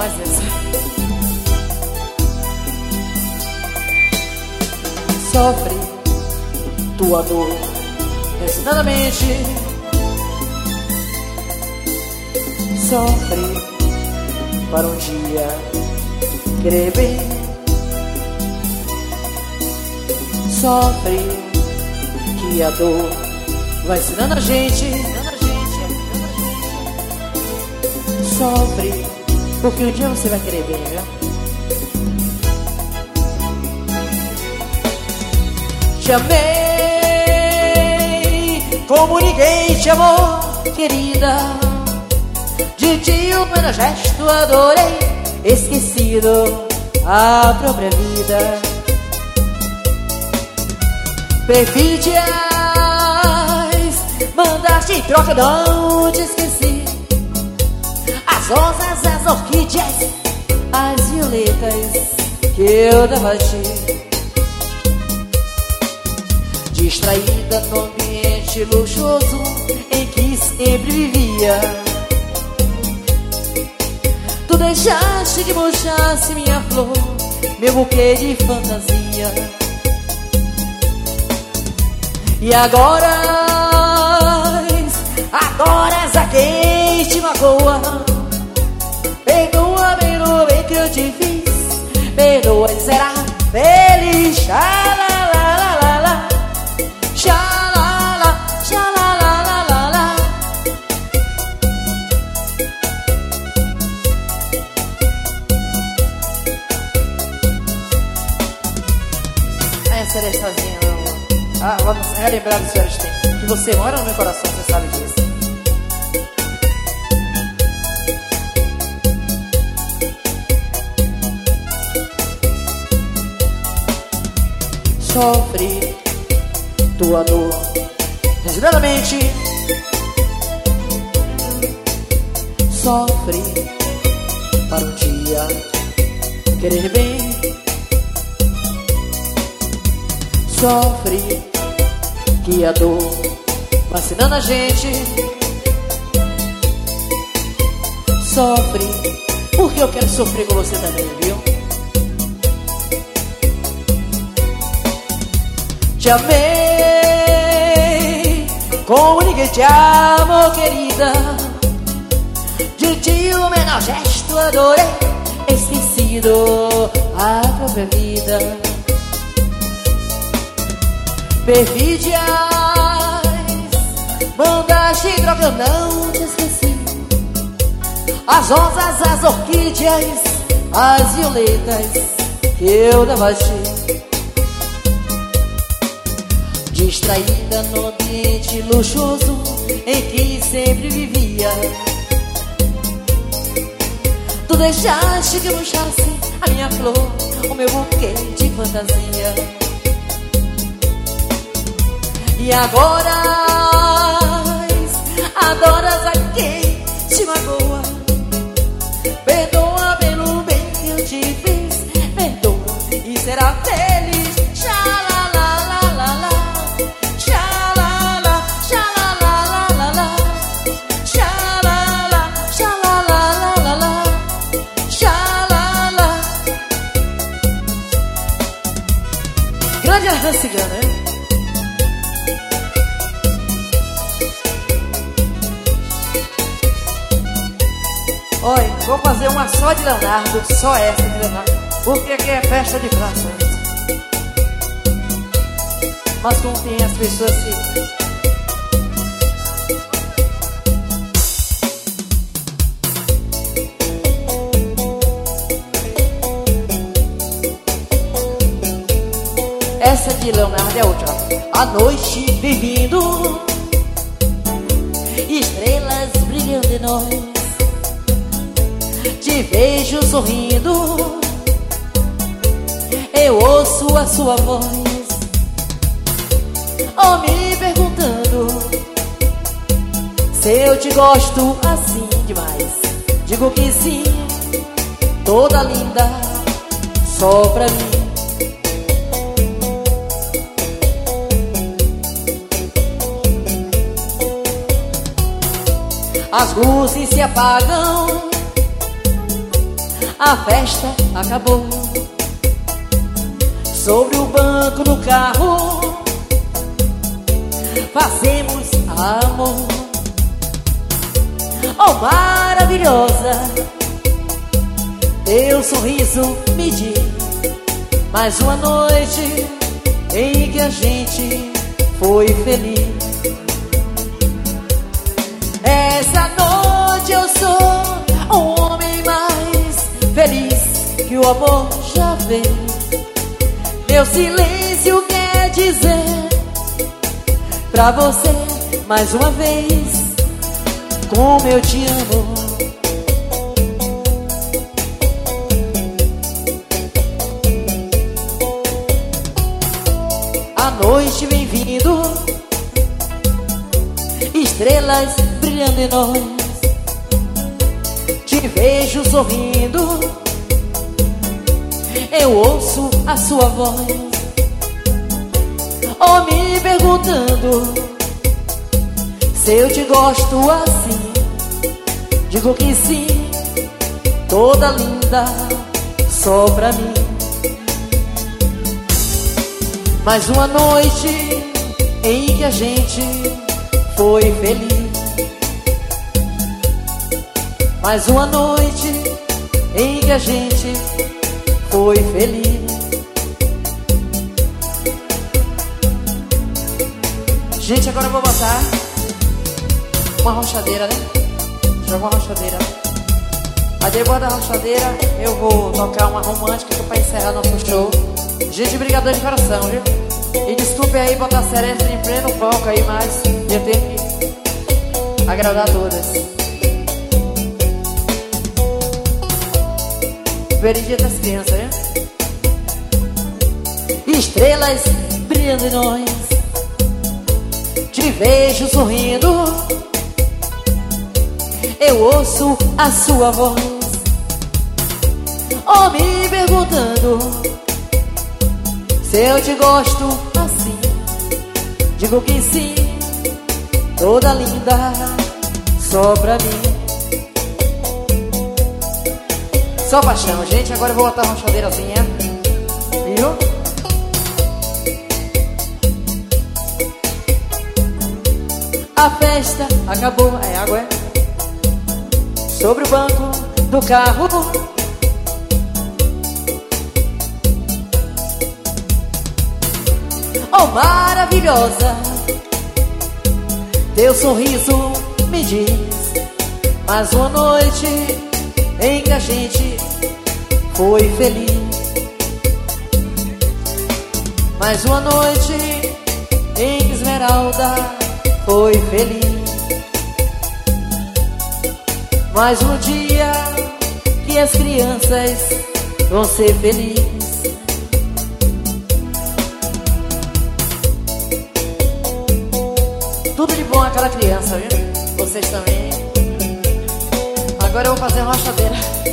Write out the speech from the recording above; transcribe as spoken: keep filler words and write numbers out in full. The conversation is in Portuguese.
mais essa. Sofre tua dor resignadamente. Sofre para um dia querer bem. Sofre que a dor vai ensinando a gente. Sofre porque um dia você vai querer bem, né? Te amei como ninguém te amou, querida. De ti o meu gesto adorei, esquecido a própria vida. Perfidias, mandaste em troca, não te esqueci. As rosas, as orquídeas, as violetas que eu dava a ti. Distraída no ambiente luxuoso em que sempre vivia, tu deixaste que murchasse minha flor, meu buquê de fantasia. E agora, agora a quem te magoa, perdoa pelo bem que eu te fiz, perdoa e será feliz. Xalalalala, xalala, xalalalala. Essa era sozinha, não. Ah, vamos relembrar do senhor Stein, que você mora no meu coração, você sabe disso. Sofre tua dor resignadamente. Sofre para um dia querer bem. Sofre que a dor vai ensinando a gente. Sofre porque eu quero sofrer com você também, viu? Te amei como ninguém te amou, querida. De ti o menor gesto adorei, esquecido a própria vida. Perfídias, mandaste em troca, eu não te esqueci. As rosas, as orquídeas, as violetas que eu dava a ti. Distraída no ambiente luxuoso em que sempre vivia, tu deixaste que eu murchasse a minha flor, o meu buquê de fantasia. E agora adoras a quem te magoa, perdoa pelo bem que eu te fiz, perdoa e será feliz. Xalalalala, xalala, xalalalala, xalala, xalalalala, xalala. Grande arranjo cigana, hein? Olha, vou fazer uma só de Leonardo, só essa de Leonardo, porque aqui é festa de França. Mas como tem as pessoas que... Essa de Leonardo é a última. A noite vem vindo, estrelas brilhando em nós. Te vejo sorrindo, eu ouço a sua voz, oh, me perguntando se eu te gosto assim demais. Digo que sim, toda linda, só pra mim. As luzes se apagam, A festa acabou. Sobre o banco do carro fazemos amor. Oh, maravilhosa, teu sorriso me diz mais uma noite em que a gente foi feliz. Essa noite eu sou um homem mais feliz que o amor já fez. Meu silêncio quer dizer pra você mais uma vez como eu te amo. A noite vem vindo, estrelas brilhando em nós. Te vejo sorrindo, eu ouço a sua voz. Oh, me perguntando se eu te gosto assim. Digo que sim, toda linda, só pra mim. Mais uma noite em que a gente foi feliz. Mais uma noite em que a gente foi feliz. Gente, agora eu vou botar uma rochadeira, né? Joga uma rochadeira. Aí depois da rochadeira eu vou tocar uma romântica pra encerrar nosso show. Gente, brigadão de coração, viu? E desculpe aí botar a seresta em pleno foco aí, mas eu tenho que agradar todas. Feliz Dia das Crianças, né? Estrelas brilhando em nós. Te vejo sorrindo, eu ouço a sua voz. Oh, me perguntando se eu te gosto assim. Digo que sim, toda linda, só pra mim. Só paixão, gente. Agora eu vou botar uma rochadeirazinha, viu? A festa acabou, é água, é? Sobre o banco do carro oh, maravilhosa, teu sorriso me diz mais uma noite em que a gente foi feliz. Mais uma noite em que Esmeralda foi feliz. Mais um dia que as crianças vão ser felizes. Tudo de bom aquela criança, viu? Vocês também. Agora eu vou fazer uma rochadeira.